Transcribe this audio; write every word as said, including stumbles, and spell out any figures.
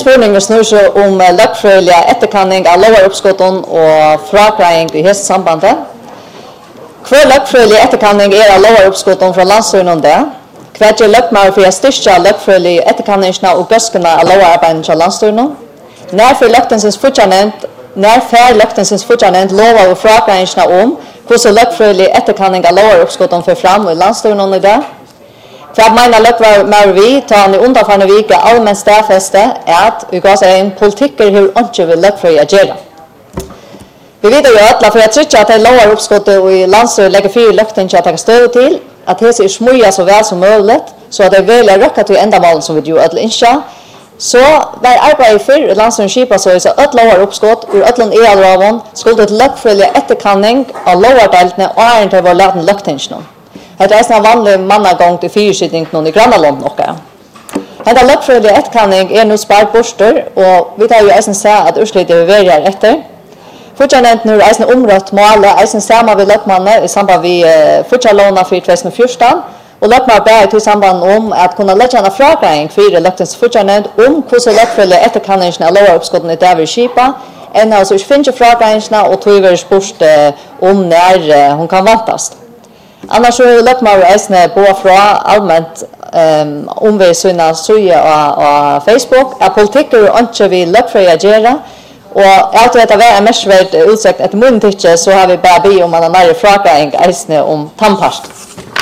spurningen snur seg om løggfrøyelig etterkanning av lovaruppskotten og fragrejing i hest sambandet. Hver løggfrøyelig etterkanning er av lovaruppskotten fra landsstyren om det. Hva gjør løggmaver for å styrke løggfrøyelig etterkanningene og gøskene av lovarbeidene fra landsstyren? Når får løgtensens fortjent, når får løgtensens fortjent lovar og fragrejingene om hvordan løggfrøyelig etterkanning av lovaruppskotten får fram i landsstyren i det? Hva mener løggmaver vi tar han i underfarne vike allmenn stedfeste at vi kan si en politikker hvor ikke vil løggfrøy agere. Vi vet jo at for å trykke at det lovar oppskottet og i landstyret legger fire løgten til at jeg støver til, at det er smøya så vel som mulig, så at det er veldig røkket til endamålen som vi gjør ødel ikke. Så var arbeidet for landstyret skipet så at ødel lovar oppskott og ødelen i allraven skulle et løggfrøyelig etterkanning av lovardeltene og æren til vår laten løgtingene. Det er en vanlig mannagång til fyrskydningen i Grannalund noe. Denne løggfrøylige etterkanning er nå spart borster, og vi tar jo eisen se at utslitet vil være her etter. Fortjennenten er eisen områdt målet, eisen sama ved løggmannen i samband med uh, fortjellåna for tjugo fjorton, og løggmannen ber til samband om at kunne legge en fragrejing for løgtens fortjennent om hvordan løggfrøylige etterkanningen av lovaruppskotten i David Kipa, enn altså ikke finner fragrejingene og tog være spørst uh, om når uh, hun kan vantas. Annars er løggmaver eisne på fra allmänt um, om vi sina søye av Facebook, at politikker og ikke vil løggfrøy agere, og alt dette var mest vært utsett etter munnen tidsje, så har vi bare bi om man har nære fragrejing eisne om tannpast.